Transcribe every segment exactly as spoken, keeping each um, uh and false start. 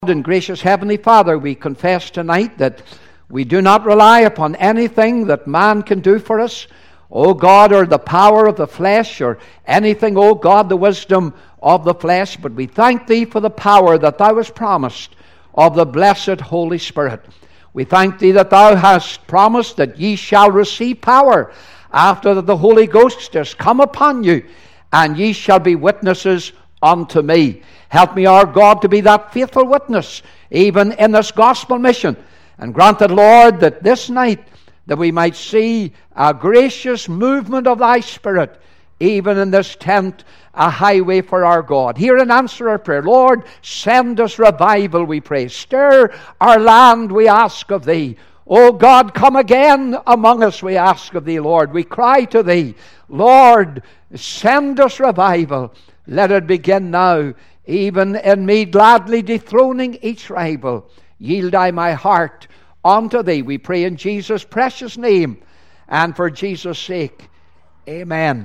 And gracious Heavenly Father, we confess tonight that we do not rely upon anything that man can do for us, O God, or the power of the flesh, or anything, O God, the wisdom of the flesh, but we thank Thee for the power that Thou hast promised of the blessed Holy Spirit. We thank Thee that Thou hast promised that ye shall receive power after that the Holy Ghost has come upon you, and ye shall be witnesses unto me. Help me, our God, to be that faithful witness, even in this gospel mission. And grant it, Lord, that this night that we might see a gracious movement of Thy Spirit, even in this tent, a highway for our God. Hear and answer our prayer. Lord, send us revival, we pray. Stir our land, we ask of Thee. O God, come again among us, we ask of Thee, Lord. We cry to Thee, Lord, send us revival. Let it begin now, even in me gladly dethroning each rival. Yield I my heart unto Thee, we pray in Jesus' precious name, and for Jesus' sake. Amen.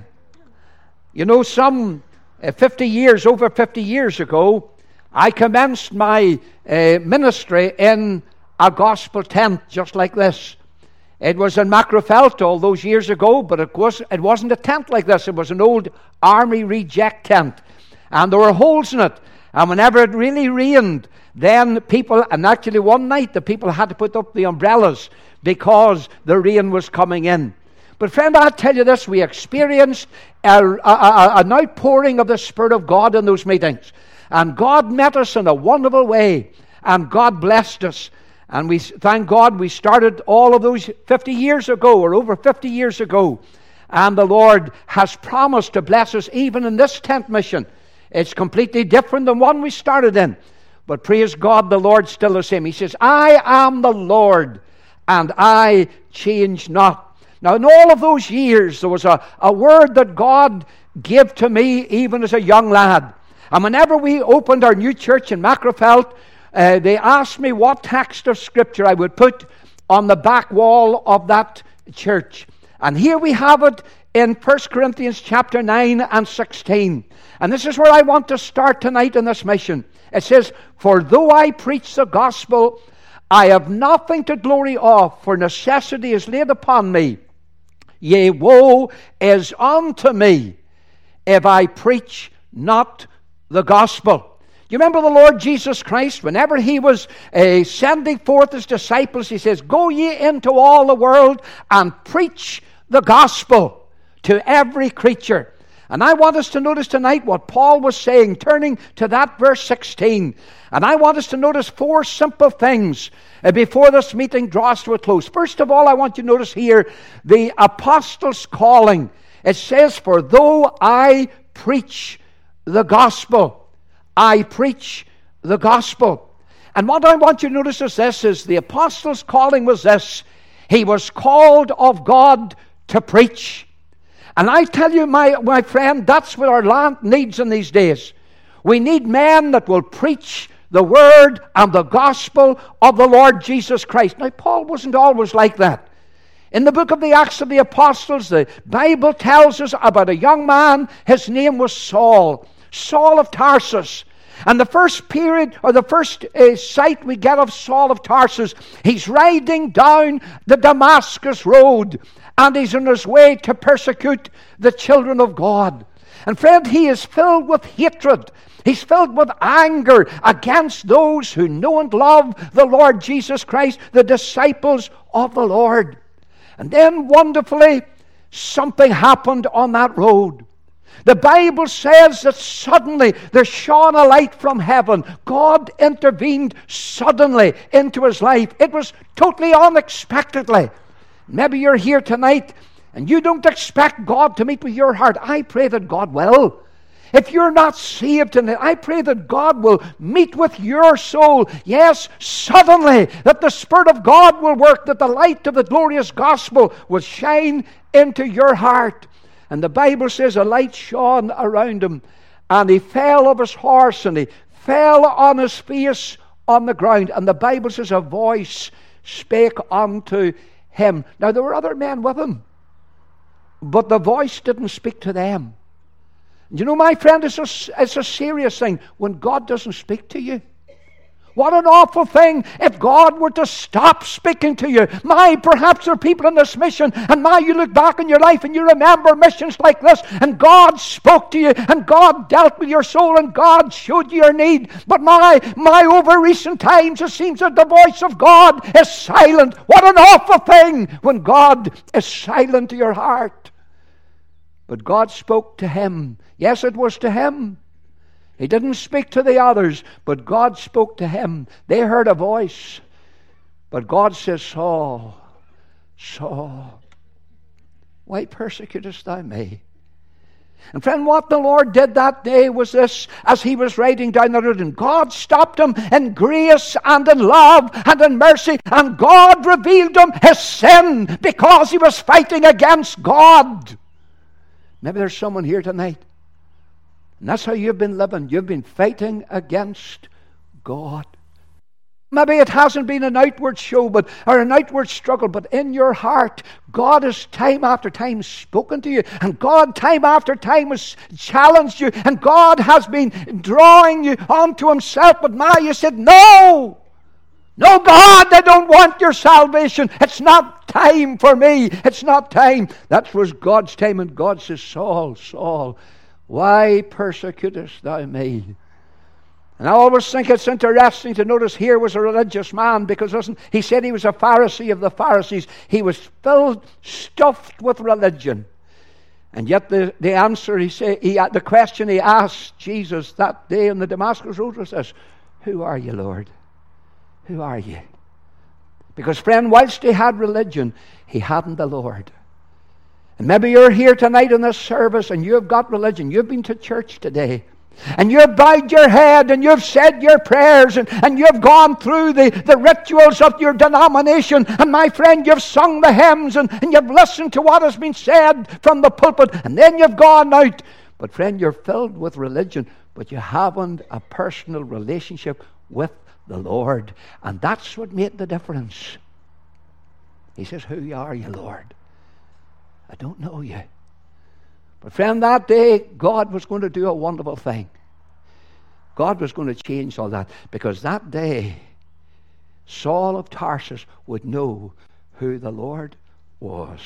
You know, some uh, fifty years, over fifty years ago, I commenced my uh, ministry in a gospel tent just like this. It was in Macrofelt all those years ago, but it, was, it wasn't a tent like this. It was an old army reject tent. And there were holes in it. And whenever it really rained, then people, and actually one night the people had to put up the umbrellas because the rain was coming in. But friend, I'll tell you this, we experienced a, a, a, an outpouring of the Spirit of God in those meetings. And God met us in a wonderful way. And God blessed us. And we thank God we started all of those fifty years ago, or over fifty years ago. And the Lord has promised to bless us even in this tent mission. It's completely different than one we started in. But praise God, the Lord's still the same. He says, I am the Lord, and I change not. Now, in all of those years, there was a, a word that God gave to me even as a young lad. And whenever we opened our new church in Macrofelt, uh, they asked me what text of Scripture I would put on the back wall of that church. And here we have it in First Corinthians chapter nine and sixteen. And this is where I want to start tonight in this mission. It says, For though I preach the gospel, I have nothing to glory of, for necessity is laid upon me. Yea, woe is unto me if I preach not the gospel. You remember the Lord Jesus Christ, whenever He was uh, sending forth His disciples, He says, Go ye into all the world and preach the gospel to every creature. And I want us to notice tonight what Paul was saying, turning to that verse sixteen. And I want us to notice four simple things uh, before this meeting draws to a close. First of all, I want you to notice here the apostles' calling. It says, For though I preach the gospel, I preach the gospel. And what I want you to notice is this, is the apostles' calling was this. He was called of God to preach. And I tell you, my, my friend, that's what our land needs in these days. We need men that will preach the word and the gospel of the Lord Jesus Christ. Now, Paul wasn't always like that. In the book of the Acts of the Apostles, the Bible tells us about a young man. His name was Saul, Saul of Tarsus. And the first period, or the first uh, sight we get of Saul of Tarsus, he's riding down the Damascus road, and he's on his way to persecute the children of God. And friend, he is filled with hatred. He's filled with anger against those who know and love the Lord Jesus Christ, the disciples of the Lord. And then wonderfully, something happened on that road. The Bible says that suddenly there shone a light from heaven. God intervened suddenly into his life. It was totally unexpectedly. Maybe you're here tonight and you don't expect God to meet with your heart. I pray that God will. If you're not saved tonight, I pray that God will meet with your soul. Yes, suddenly, that the Spirit of God will work, that the light of the glorious gospel will shine into your heart. And the Bible says a light shone around him, and he fell off his horse, and he fell on his face on the ground. And the Bible says a voice spake unto him. Now there were other men with him, but the voice didn't speak to them. You know, my friend, it's a, it's a serious thing when God doesn't speak to you. What an awful thing if God were to stop speaking to you. My, perhaps there are people in this mission, and my, you look back in your life and you remember missions like this, and God spoke to you, and God dealt with your soul, and God showed you your need. But my, my, over recent times, it seems that the voice of God is silent. What an awful thing when God is silent to your heart. But God spoke to him. Yes, it was to him. He didn't speak to the others, but God spoke to him. They heard a voice. But God says, Saul, Saul, why persecutest thou me? And friend, what the Lord did that day was this, as he was riding down the road, and God stopped him in grace and in love and in mercy, and God revealed him his sin because he was fighting against God. Maybe there's someone here tonight, and that's how you've been living. You've been fighting against God. Maybe it hasn't been an outward show, but or an outward struggle, but in your heart, God has time after time spoken to you, and God time after time has challenged you, and God has been drawing you onto himself. But now you said, no! No, God, I don't want your salvation. It's not time for me. It's not time. That was God's time, and God says, Saul, Saul, why persecutest thou me? And I always think it's interesting to notice here was a religious man, because listen, he said he was a Pharisee of the Pharisees. He was filled, stuffed with religion. And yet the, the answer he said, he, the question he asked Jesus that day on the Damascus Road was this: who are you, Lord? Who are you? Because, friend, whilst he had religion, he hadn't the Lord. And maybe you're here tonight in this service and you've got religion. You've been to church today, and you've bowed your head and you've said your prayers, and, and you've gone through the, the rituals of your denomination, and my friend, you've sung the hymns, and, and you've listened to what has been said from the pulpit, and then you've gone out. But friend, you're filled with religion, but you haven't a personal relationship with the Lord. And that's what made the difference. He says, who are you, Lord? I don't know you. But friend, that day God was going to do a wonderful thing. God was going to change all that, because that day Saul of Tarsus would know who the Lord was.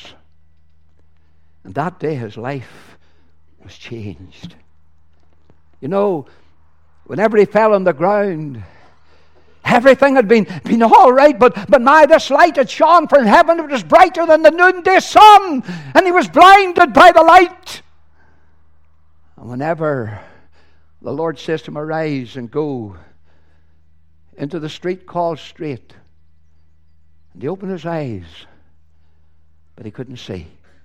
And that day his life was changed. You know, whenever he fell on the ground, everything had been, been all right, but, but now this light had shone from heaven. It was brighter than the noonday sun, and he was blinded by the light. And whenever the Lord says to him, arise and go into the street called Straight, and he opened his eyes, but he couldn't see.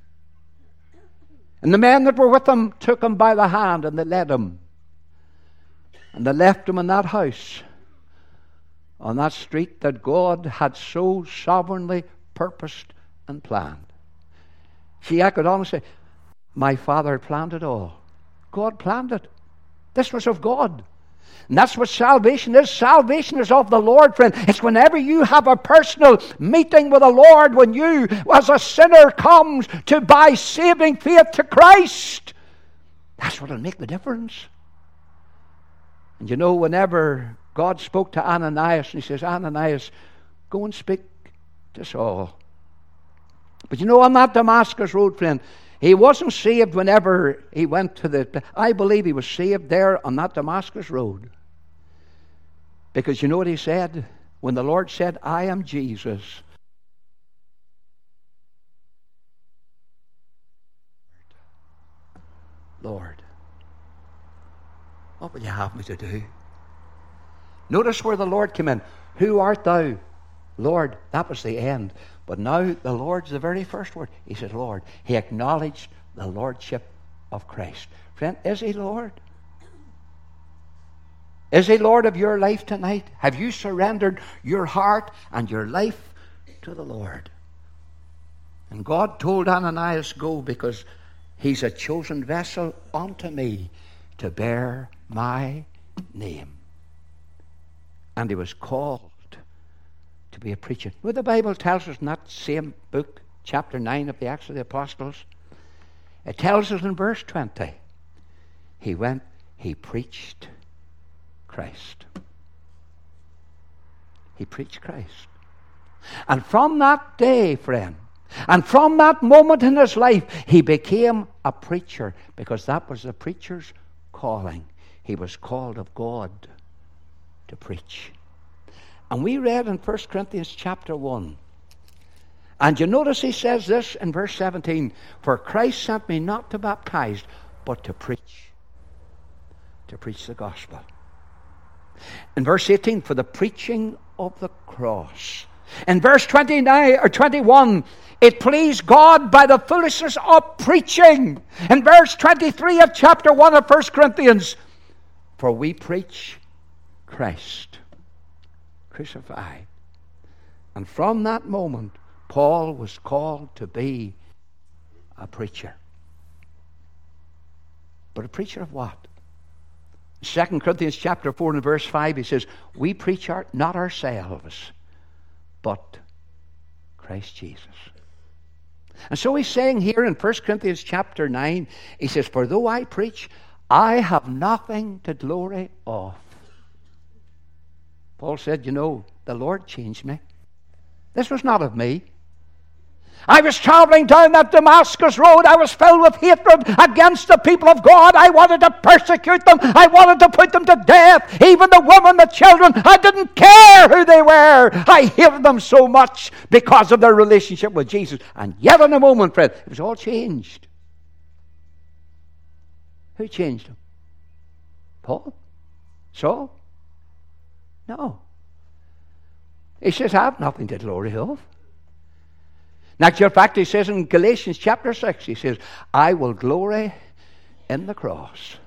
And the men that were with him took him by the hand, and they led him, and they left him in that house, on that street that God had so sovereignly purposed and planned. See, I could honestly say, my Father planned it all. God planned it. This was of God. And that's what salvation is. Salvation is of the Lord, friend. It's whenever you have a personal meeting with the Lord, when you, as a sinner, comes to by saving faith to Christ. That's what will make the difference. And you know, whenever God spoke to Ananias, and he says, Ananias, go and speak to Saul. But you know, on that Damascus Road, friend, he wasn't saved whenever he went to the... I believe he was saved there on that Damascus Road. Because you know what he said? When the Lord said, I am Jesus. Lord, what will you have me to do? Notice where the Lord came in. Who art thou? Lord, that was the end. But now the Lord's the very first word. He said, Lord. He acknowledged the Lordship of Christ. Friend, is he Lord? Is he Lord of your life tonight? Have you surrendered your heart and your life to the Lord? And God told Ananias, go, because he's a chosen vessel unto me to bear my name. And he was called to be a preacher. Well, the Bible tells us in that same book, chapter nine of the Acts of the Apostles, it tells us in verse twenty, he went, he preached Christ. He preached Christ. And from that day, friend, and from that moment in his life, he became a preacher, because that was the preacher's calling. He was called of God to preach. And we read in First Corinthians chapter one, and you notice he says this in verse seventeen, for Christ sent me not to baptize, but to preach. To preach the gospel. In verse eighteen, for the preaching of the cross. In verse twenty-nine or twenty-one, it pleased God by the foolishness of preaching. In verse twenty-three of chapter one of First Corinthians, for we preach Christ crucified. And from that moment, Paul was called to be a preacher. But a preacher of what? Second Corinthians chapter four and verse five, he says, we preach our, not ourselves, but Christ Jesus. And so he's saying here in First Corinthians chapter nine, he says, for though I preach, I have nothing to glory of. Paul said, you know, the Lord changed me. This was not of me. I was traveling down that Damascus road. I was filled with hatred against the people of God. I wanted to persecute them. I wanted to put them to death. Even the women, the children. I didn't care who they were. I hated them so much because of their relationship with Jesus. And yet in a moment, friend, it was all changed. Who changed them? Paul? Saul? No. He says, I have nothing to glory of. In actual fact, he says in Galatians chapter six, he says, I will glory in the cross.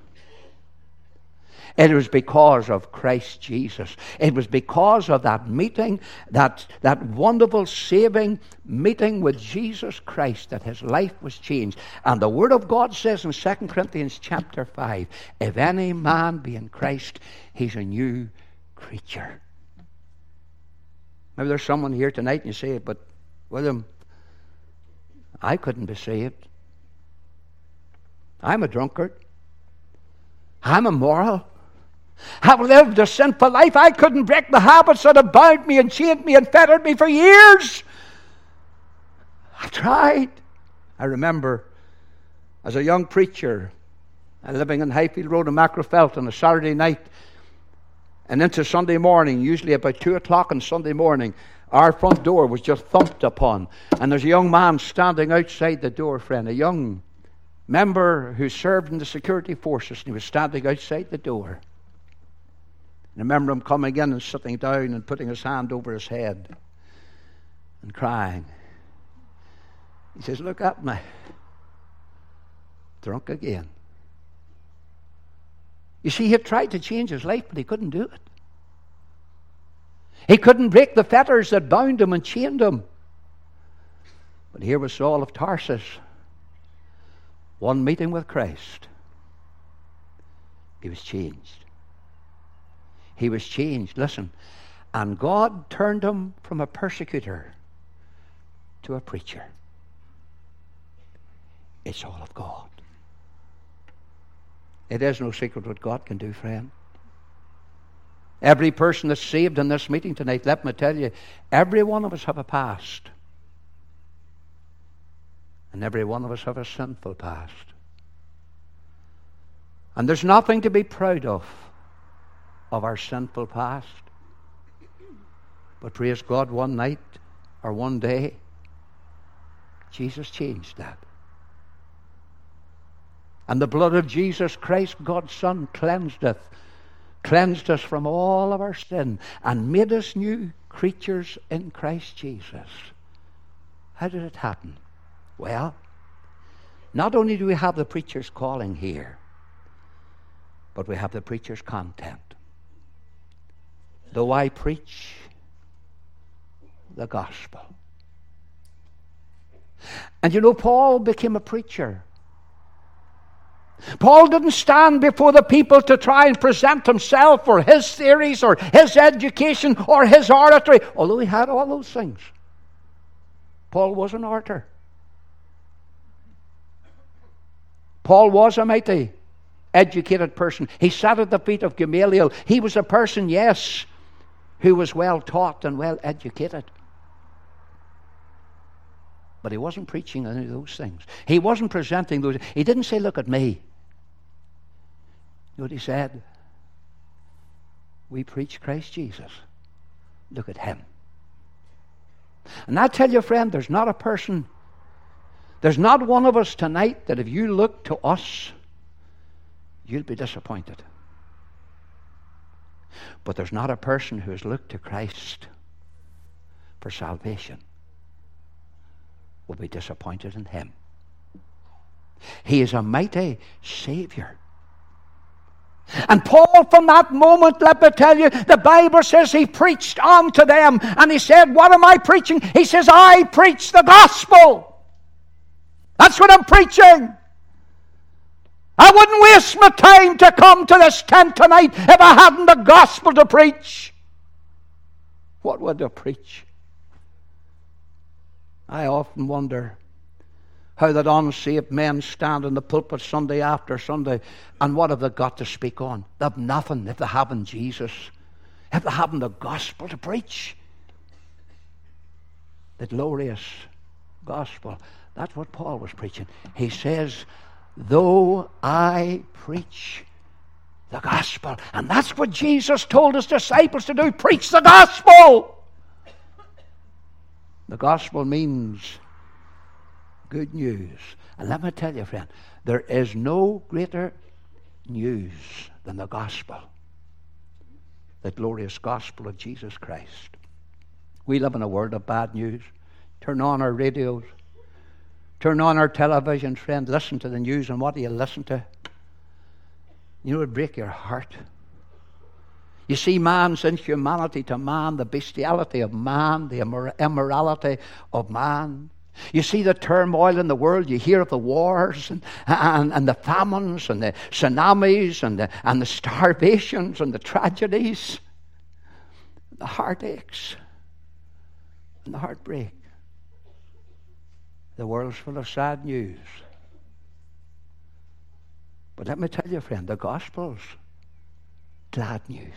It was because of Christ Jesus. It was because of that meeting, that, that wonderful saving meeting with Jesus Christ, that his life was changed. And the Word of God says in Second Corinthians chapter five, if any man be in Christ, he's a new creature. Maybe there's someone here tonight and you say, but William, I couldn't be saved. I'm a drunkard. I'm immoral. I've lived a sinful life. I couldn't break the habits that have bound me and chained me and fettered me for years. I've tried. I remember as a young preacher, living in Highfield Road in Macrofelt on a Saturday night, and into Sunday morning, usually about two o'clock on Sunday morning, our front door was just thumped upon. And there's a young man standing outside the door, friend, a young member who served in the security forces, and he was standing outside the door. And I remember him coming in and sitting down and putting his hand over his head and crying. He says, look at me. Drunk again. You see, he had tried to change his life, but he couldn't do it. He couldn't break the fetters that bound him and chained him. But here was Saul of Tarsus. One meeting with Christ. He was changed. He was changed. Listen. And God turned him from a persecutor to a preacher. It's all of God. It is no secret what God can do, friend. Every person that's saved in this meeting tonight, let me tell you, every one of us have a past. And every one of us have a sinful past. And there's nothing to be proud of, of our sinful past. But praise God, one night or one day, Jesus changed that. And the blood of Jesus Christ, God's Son, cleansed us, cleansed us from all of our sin and made us new creatures in Christ Jesus. How did it happen? Well, not only do we have the preacher's calling here, but we have the preacher's content. Though I preach the gospel. And you know, Paul became a preacher. Paul didn't stand before the people to try and present himself or his theories or his education or his oratory, although he had all those things. Paul was an orator. Paul was a mighty educated person. He sat at the feet of Gamaliel. He was a person, yes, who was well taught and well educated. But he wasn't preaching any of those things. He wasn't presenting those. He didn't say, look at me. You know what he said? We preach Christ Jesus. Look at him. And I tell you, friend, there's not a person, there's not one of us tonight that if you look to us, you'll be disappointed. But there's not a person who has looked to Christ for salvation will be disappointed in him. He is a mighty Savior. And Paul, from that moment, let me tell you, the Bible says he preached on to them. And he said, what am I preaching? He says, I preach the gospel. That's what I'm preaching. I wouldn't waste my time to come to this tent tonight if I hadn't the gospel to preach. What would I preach? I often wonder how that unsaved men stand in the pulpit Sunday after Sunday, and what have they got to speak on? They have nothing if they haven't Jesus, if they haven't the gospel to preach. The glorious gospel. That's what Paul was preaching. He says, though I preach the gospel. And that's what Jesus told his disciples to do. Preach the gospel. The gospel means good news. And let me tell you, friend, there is no greater news than the gospel. The glorious gospel of Jesus Christ. We live in a world of bad news. Turn on our radios. Turn on our television, friend. Listen to the news, and what do you listen to? You know, it would break your heart. You see man's inhumanity to man, the bestiality of man, the immor- immorality of man. You see the turmoil in the world. You hear of the wars and, and, and the famines and the tsunamis and the, and the starvations and the tragedies, the heartaches and the heartbreak. The world's full of sad news. But let me tell you, friend, the gospel's glad news.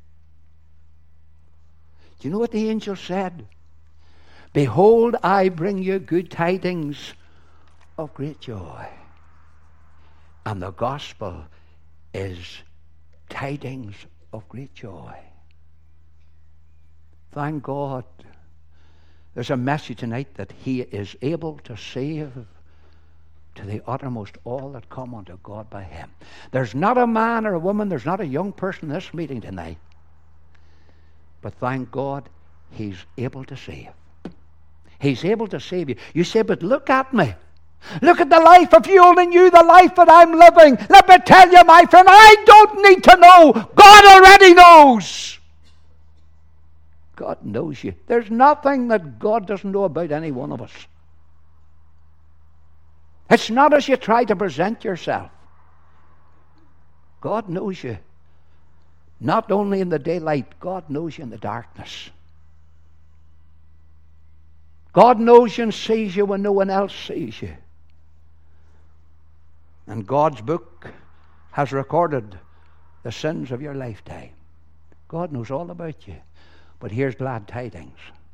Do you know what the angel said? Behold, I bring you good tidings of great joy. And the gospel is tidings of great joy. Thank God. There's a message tonight that he is able to save to the uttermost all that come unto God by him. There's not a man or a woman, there's not a young person in this meeting tonight. But thank God, he's able to save. He's able to save you. You say, but look at me. Look at the life. If you only knew the life that I'm living. Let me tell you, my friend, I don't need to know. God already knows. God knows you. There's nothing that God doesn't know about any one of us. It's not as you try to present yourself. God knows you. Not only in the daylight, God knows you in the darkness. God knows you and sees you when no one else sees you. And God's book has recorded the sins of your lifetime. God knows all about you. But here's glad tidings.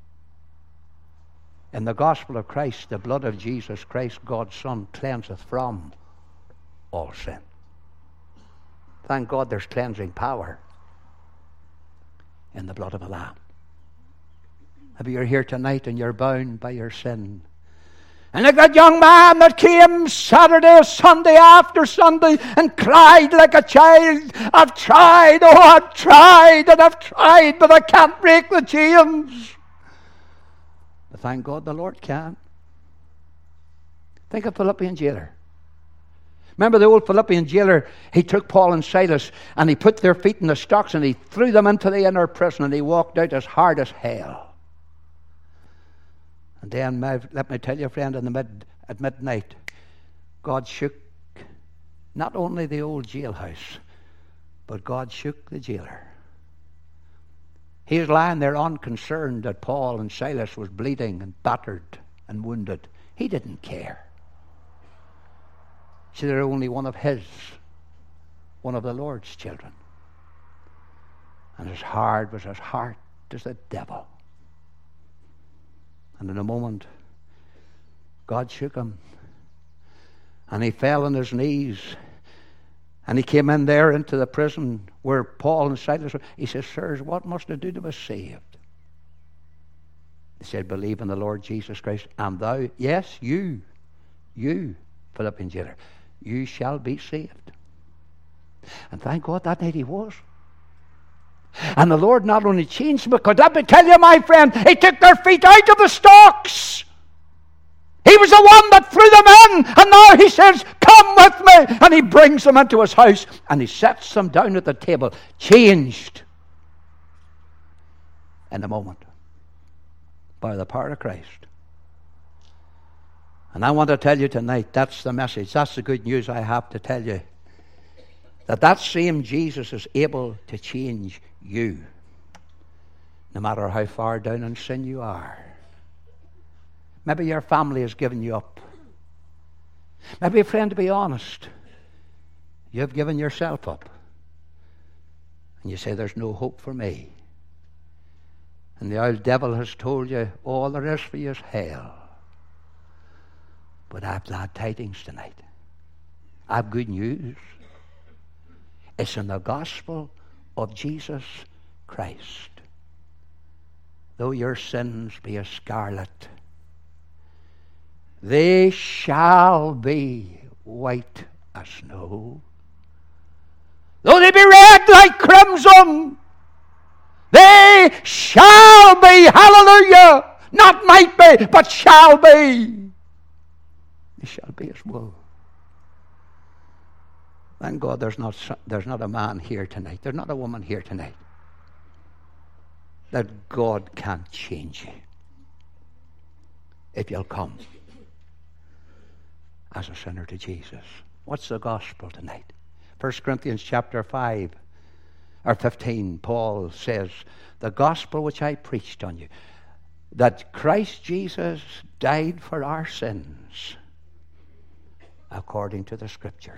In the gospel of Christ, the blood of Jesus Christ, God's Son, cleanseth from all sin. Thank God there's cleansing power in the blood of the Lamb. Maybe you're here tonight and you're bound by your sin. And like that young man that came Saturday or Sunday after Sunday and cried like a child, I've tried, oh I've tried and I've tried, but I can't break the chains. But thank God the Lord can. Think of Philippian jailer. Remember the old Philippian jailer? He took Paul and Silas and he put their feet in the stocks and he threw them into the inner prison and he walked out as hard as hell. And then, let me tell you, friend, in the mid, at midnight, God shook not only the old jailhouse, but God shook the jailer. He was lying there unconcerned that Paul and Silas was bleeding and battered and wounded. He didn't care. See, they're only one of his, one of the Lord's children. And his heart was his heart as the devil. And in a moment, God shook him. And he fell on his knees. And he came in there into the prison where Paul and Silas were. He says, sirs, what must I do to be saved? He said, believe in the Lord Jesus Christ, and thou, yes, you, you, Philippian jailer, you shall be saved. And thank God that night he was. And the Lord not only changed him, because let me tell you, my friend, he took their feet out of the stocks. He was the one that threw them in, and now he says, come with me. And he brings them into his house, and he sets them down at the table, changed in a moment by the power of Christ. And I want to tell you tonight, that's the message, that's the good news I have to tell you, that that same Jesus is able to change you, no matter how far down in sin you are. Maybe your family has given you up. Maybe, friend, to be honest, you've given yourself up. And you say, there's no hope for me. And the old devil has told you, all there is for you is hell. But I have glad tidings tonight. I have good news. It's in the gospel of Jesus Christ. Though your sins be as scarlet, they shall be white as snow. Though they be red like crimson, they shall be, hallelujah, not might be, but shall be. They shall be as wool. Thank God there's not, there's not a man here tonight, there's not a woman here tonight, that God can't change you if you'll come as a sinner to Jesus. What's the gospel tonight? First Corinthians chapter five or fifteen, Paul says, the gospel which I preached on you, that Christ Jesus died for our sins according to the Scriptures.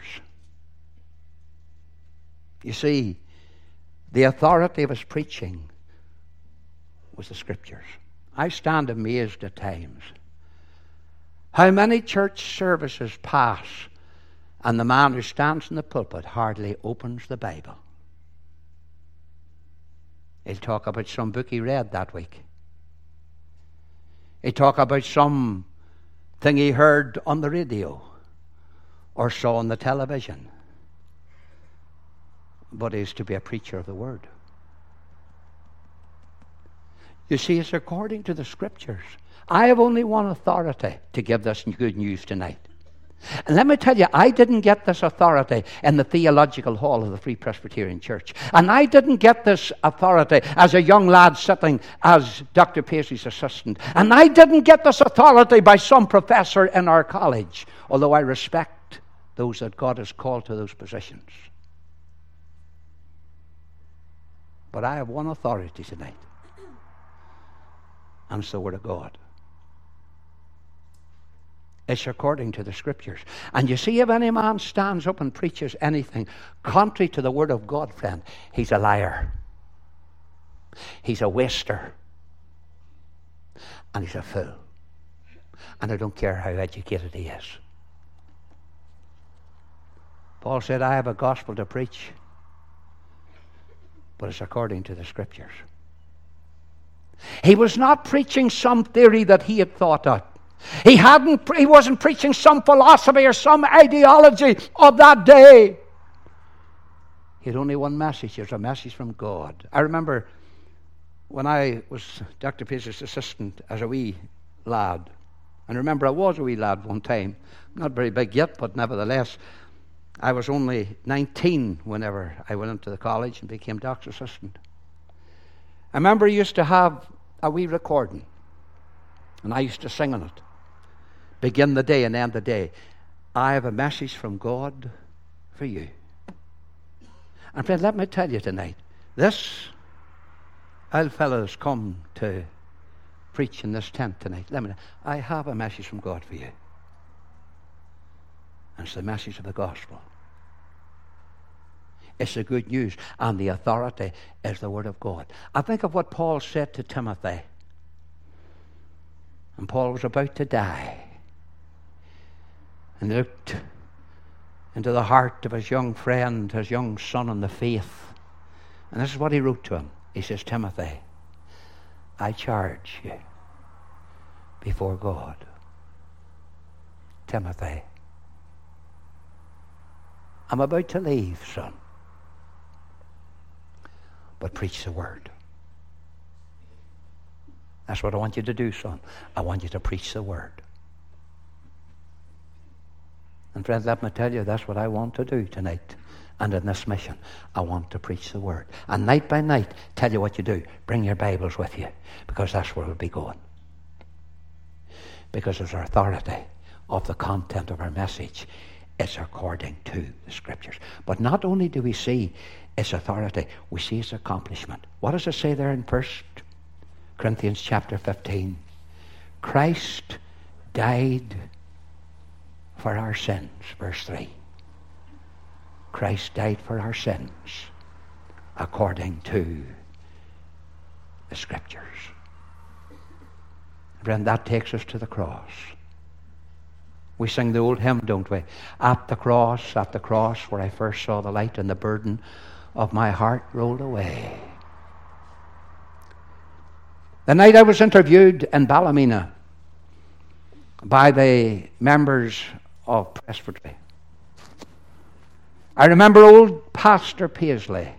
You see, the authority of his preaching was the Scriptures. I stand amazed at times how many church services pass and the man who stands in the pulpit hardly opens the Bible. He'll talk about some book he read that week. He'll talk about some thing he heard on the radio or saw on the television. But he's to be a preacher of the Word. You see, it's according to the Scriptures. I have only one authority to give this good news tonight. And let me tell you, I didn't get this authority in the theological hall of the Free Presbyterian Church. And I didn't get this authority as a young lad sitting as Doctor Paisley's assistant. And I didn't get this authority by some professor in our college, although I respect those that God has called to those positions. But I have one authority tonight, and it's the Word of God. It's according to the Scriptures. And you see, if any man stands up and preaches anything contrary to the Word of God, friend, he's a liar. He's a waster. And he's a fool. And I don't care how educated he is. Paul said, I have a gospel to preach, but it's according to the Scriptures. He was not preaching some theory that he had thought out. He hadn't. He wasn't preaching some philosophy or some ideology of that day. He had only one message. There's a message from God. I remember when I was Doctor Paisley's assistant as a wee lad. And remember, I was a wee lad one time. Not very big yet, but nevertheless, I was only nineteen whenever I went into the college and became doctor's assistant. I remember I used to have a wee recording, and I used to sing on it. Begin the day and end the day. I have a message from God for you. And friend, let me tell you tonight, this old fellow has come to preach in this tent tonight. Let me know. I have a message from God for you. And it's the message of the gospel. It's the good news. And the authority is the Word of God. I think of what Paul said to Timothy. And Paul was about to die. And he looked into the heart of his young friend, his young son in the faith. And this is what he wrote to him. He says, Timothy, I charge you before God. Timothy, I'm about to leave, son. But preach the word. That's what I want you to do, son. I want you to preach the word. And friends, let me tell you, that's what I want to do tonight. And in this mission, I want to preach the word. And night by night, tell you what you do. Bring your Bibles with you, because that's where we'll be going. Because there's authority of the content of our message. It's according to the Scriptures. But not only do we see its authority, we see its accomplishment. What does it say there in First Corinthians chapter fifteen? Christ died for our sins, verse three. Christ died for our sins according to the Scriptures. Friend, that takes us to the cross. We sing the old hymn, don't we? At the cross, at the cross, where I first saw the light and the burden of my heart rolled away. The night I was interviewed in Ballymena by the members of Presbytery, I remember old Pastor Paisley,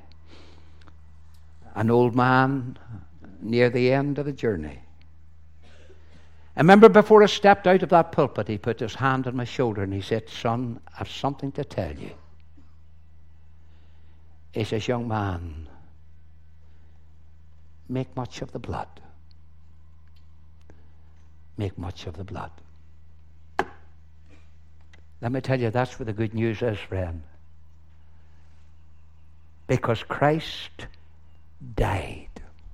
an old man near the end of the journey. I remember before I stepped out of that pulpit, he put his hand on my shoulder and he said, son, I've something to tell you. He says, young man, make much of the blood. Make much of the blood. Let me tell you, that's where the good news is, friend. Because Christ died.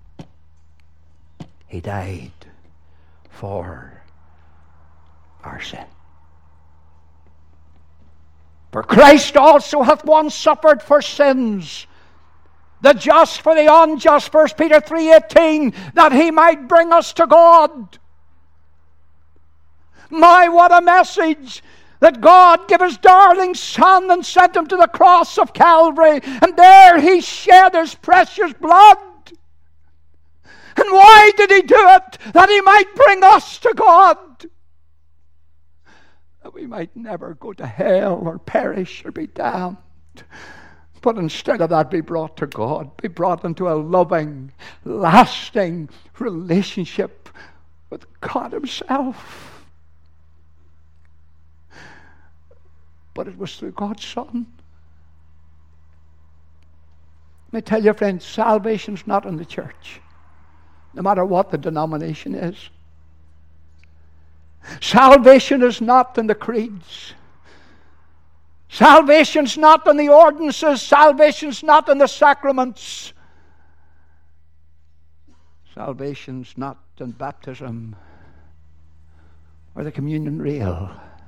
He died for our sin. For Christ also hath once suffered for sins, the just for the unjust, First Peter three eighteen, that he might bring us to God. My, what a message! That God gave his darling Son and sent him to the cross of Calvary, and there he shed his precious blood. And why did he do it? That he might bring us to God. That we might never go to hell or perish or be damned. But instead of that, be brought to God. Be brought into a loving, lasting relationship with God himself. But it was through God's Son. Let me tell you, friends, salvation's not in the church, no matter what the denomination is. Salvation is not in the creeds. Salvation's not in the ordinances. Salvation's not in the sacraments. Salvation's not in baptism or the communion rail.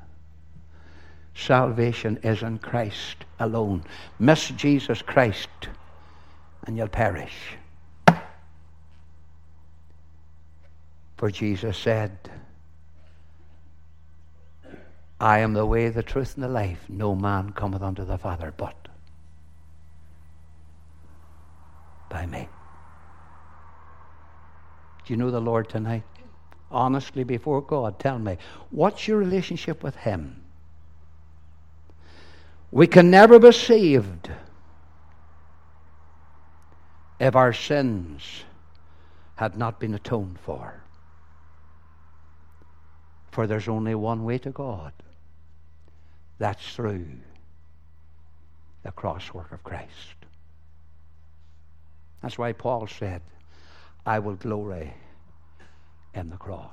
Salvation is in Christ alone. Miss Jesus Christ and you'll perish. For Jesus said, I am the way, the truth, and the life. No man cometh unto the Father but by me. Do you know the Lord tonight? Honestly, before God, tell me, what's your relationship with him? We can never be saved if our sins had not been atoned for. For there's only one way to God. That's through the cross work of Christ. That's why Paul said, I will glory in the cross.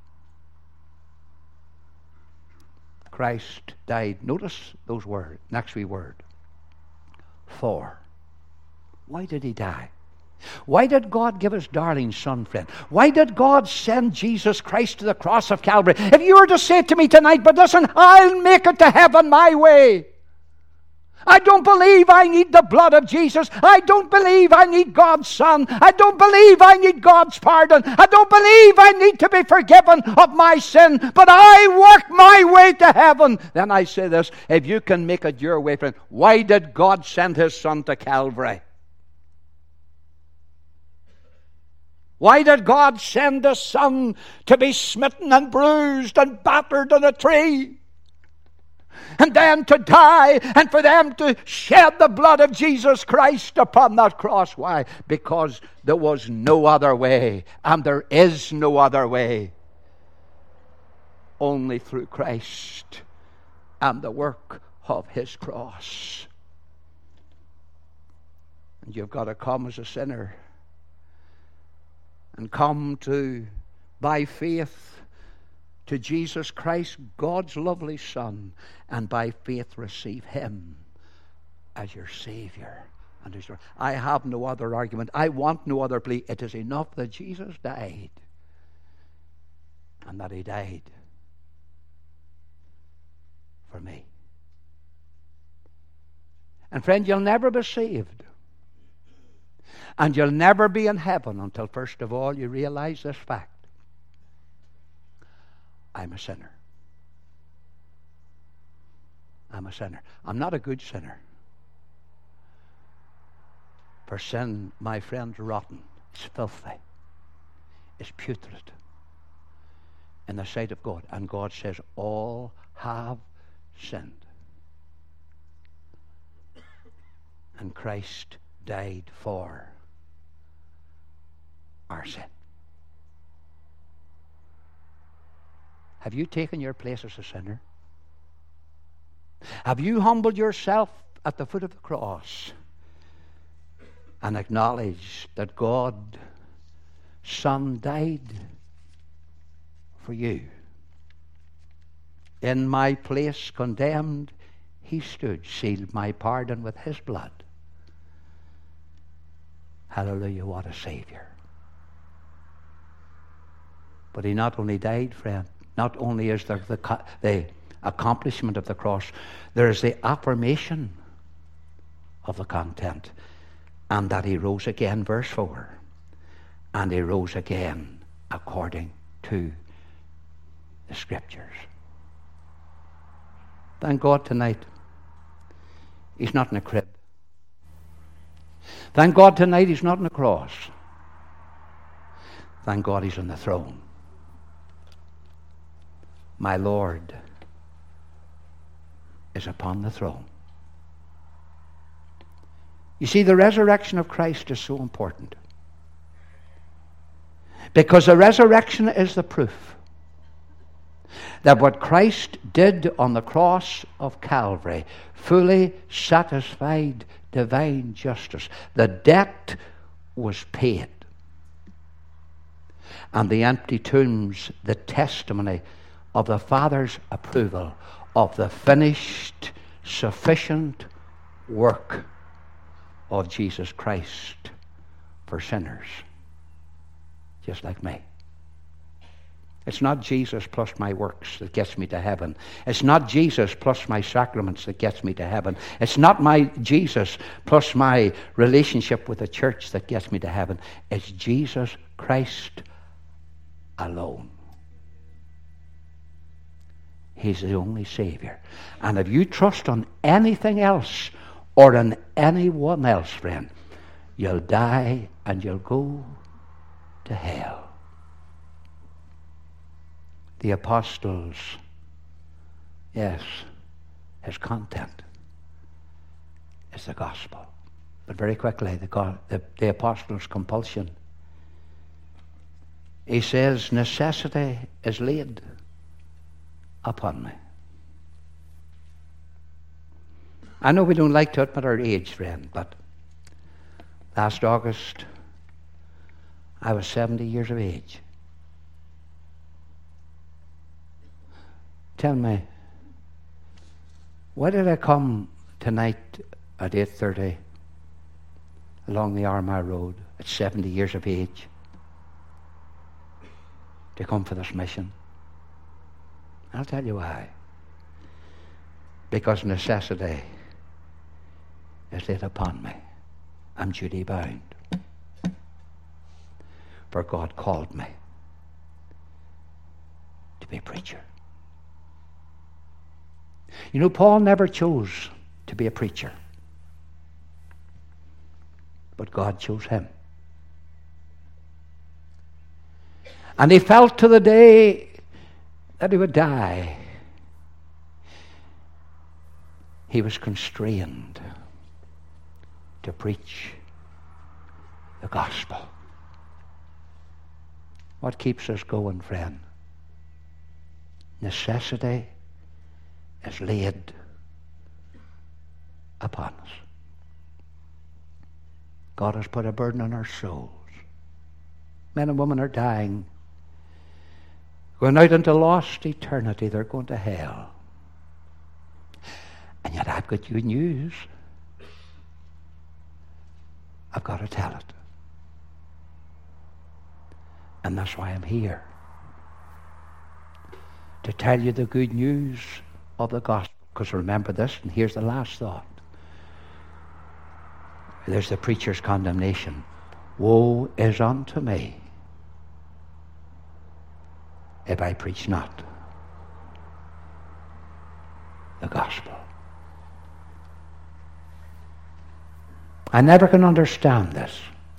Christ died. Notice those words, next wee word. For. Why did he die? Why did God give his darling Son, friend? Why did God send Jesus Christ to the cross of Calvary? If you were to say to me tonight, but listen, I'll make it to heaven my way. I don't believe I need the blood of Jesus. I don't believe I need God's Son. I don't believe I need God's pardon. I don't believe I need to be forgiven of my sin, but I work my way to heaven. Then I say this, if you can make it your way, friend, why did God send His Son to Calvary? Why did God send His Son to be smitten and bruised and battered on a tree? And then to die, and for them to shed the blood of Jesus Christ upon that cross. Why? Because there was no other way, and there is no other way. Only through Christ and the work of His cross. And you've got to come as a sinner, and come to, by faith, to Jesus Christ, God's lovely Son, and by faith receive Him as your Savior and as your... I have no other argument. I want no other plea. It is enough that Jesus died, and that He died for me. And friend, you'll never be saved, and you'll never be in heaven until first of all you realize this fact. I'm a sinner. I'm a sinner. I'm not a good sinner. For sin, my friend, is rotten. It's filthy. It's putrid in the sight of God. And God says, all have sinned. And Christ died for our sin. Have you taken your place as a sinner? Have you humbled yourself at the foot of the cross and acknowledged that God's Son died for you? In my place condemned, He stood, sealed my pardon with His blood. Hallelujah, what a Savior. But He not only died, friend, not only is there the, the accomplishment of the cross, there is the affirmation of the content, and that He rose again, verse four, and He rose again according to the Scriptures. Thank God tonight He's not in a crib. Thank God tonight He's not on a cross. Thank God He's on the throne. My Lord is upon the throne. You see, the resurrection of Christ is so important, because the resurrection is the proof that what Christ did on the cross of Calvary fully satisfied divine justice. The debt was paid, and the empty tombs, the testimony of the Father's approval of the finished, sufficient work of Jesus Christ for sinners just like me. It's not Jesus plus my works that gets me to heaven. It's not Jesus plus my sacraments that gets me to heaven. It's not my Jesus plus my relationship with the church that gets me to heaven. It's Jesus Christ alone. He's the only Savior. And if you trust on anything else or on anyone else, friend, you'll die and you'll go to hell. The apostles, yes, his content is the gospel. But very quickly, the, the, the apostles' compulsion. He says, necessity is laid upon me. I know we don't like to admit our age, friend, but last August, I was seventy years of age. Tell me, why did I come tonight at eight thirty along the Armagh Road at seventy years of age to come for this mission? I'll tell you why. Because necessity is laid upon me. I'm duty bound. For God called me to be a preacher. You know, Paul never chose to be a preacher, but God chose him. And he felt to the day that he would die, he was constrained to preach the gospel. What keeps us going, friend? Necessity is laid upon us. God has put a burden on our souls. Men and women are dying, going out into lost eternity. They're going to hell. And yet I've got good news. I've got to tell it. And that's why I'm here. To tell you the good news of the gospel. Because remember this, and here's the last thought. There's the preacher's condemnation. Woe is unto me if I preach not the gospel. I never can understand this.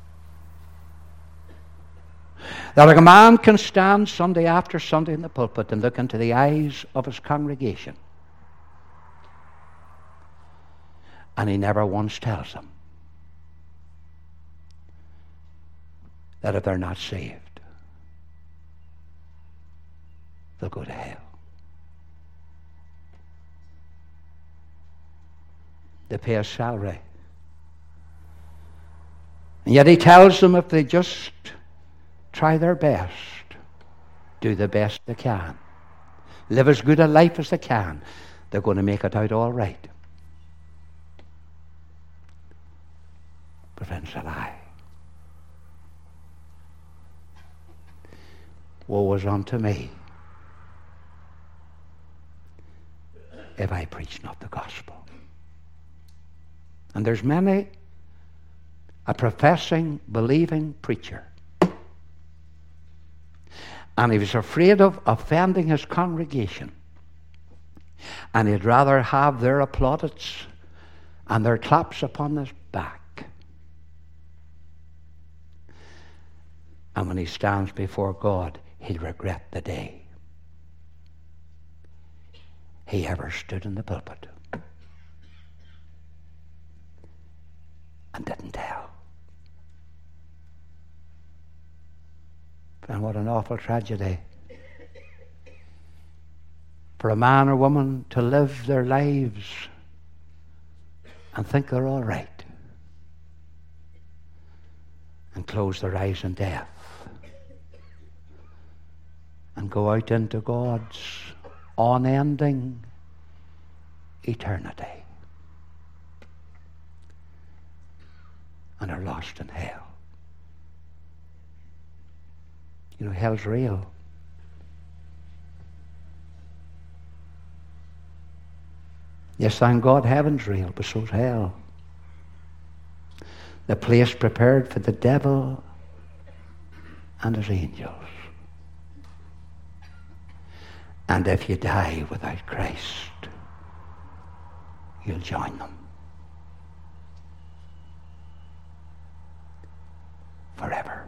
That a man can stand Sunday after Sunday in the pulpit and look into the eyes of his congregation, and he never once tells them that if they're not saved, they'll go to hell. They pay a salary. And yet he tells them if they just try their best, do the best they can, live as good a life as they can, they're going to make it out all right. But friends, a lie. Woe is unto me if I preach not the gospel. And there's many a professing, believing preacher, and he was afraid of offending his congregation, and he'd rather have their applaudits and their claps upon his back. And when he stands before God, he'll regret the day he ever stood in the pulpit and didn't tell. And what an awful tragedy for a man or woman to live their lives and think they're all right and close their eyes in death and go out into God's unending eternity and are lost in hell. You know, hell's real. Yes, thank God heaven's real, but so's hell. The place prepared for the devil and his angels. And if you die without Christ, you'll join them forever.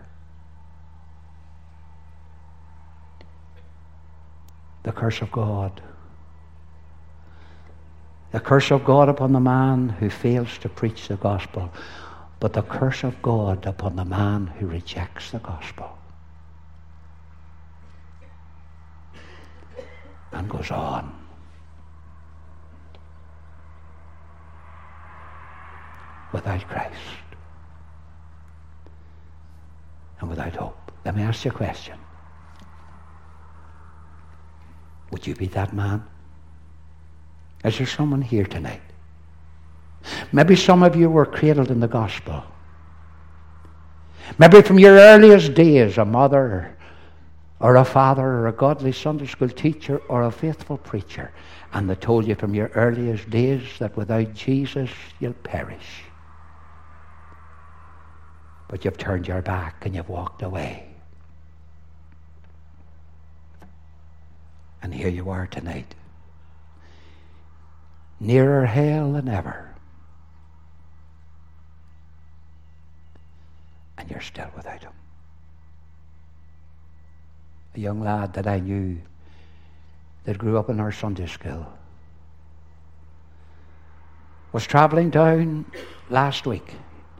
The curse of God. The curse of God upon the man who fails to preach the gospel, but the curse of God upon the man who rejects the gospel. And goes on. Without Christ. And without hope. Let me ask you a question. Would you be that man? Is there someone here tonight? Maybe some of you were cradled in the gospel. Maybe from your earliest days, a mother or a father, or a godly Sunday school teacher, or a faithful preacher, and they told you from your earliest days that without Jesus you'll perish. But you've turned your back and you've walked away. And here you are tonight, nearer hell than ever. And you're still without him. A young lad that I knew that grew up in our Sunday school was travelling down last week,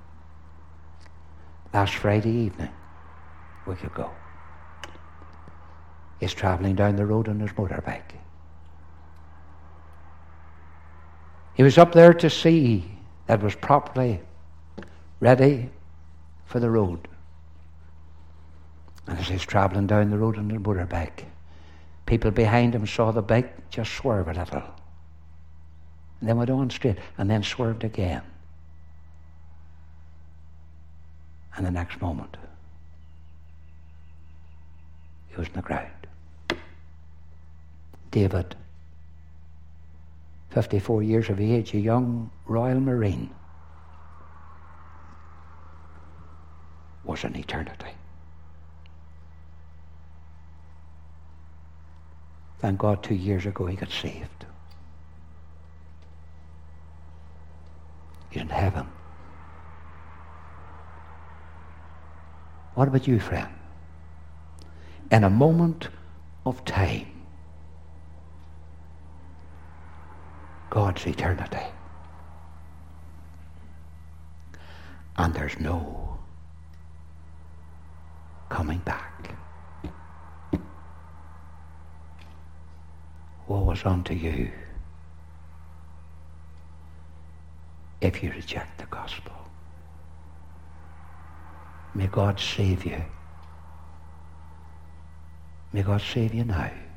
last Friday evening, a week ago. He's travelling down the road on his motorbike. He was up there to see that it was properly ready for the road. And as he's travelling down the road on the motorbike, people behind him saw the bike just swerve a little. And then went on straight, and then swerved again. And the next moment, he was on the ground. David, fifty-four years of age, a young Royal Marine, was in eternity. Thank God two years ago he got saved. He's in heaven. What about you, friend? In a moment of time, God's eternity, and there's no coming back. Woe is unto you if you reject the gospel. May God save you. May God save you now.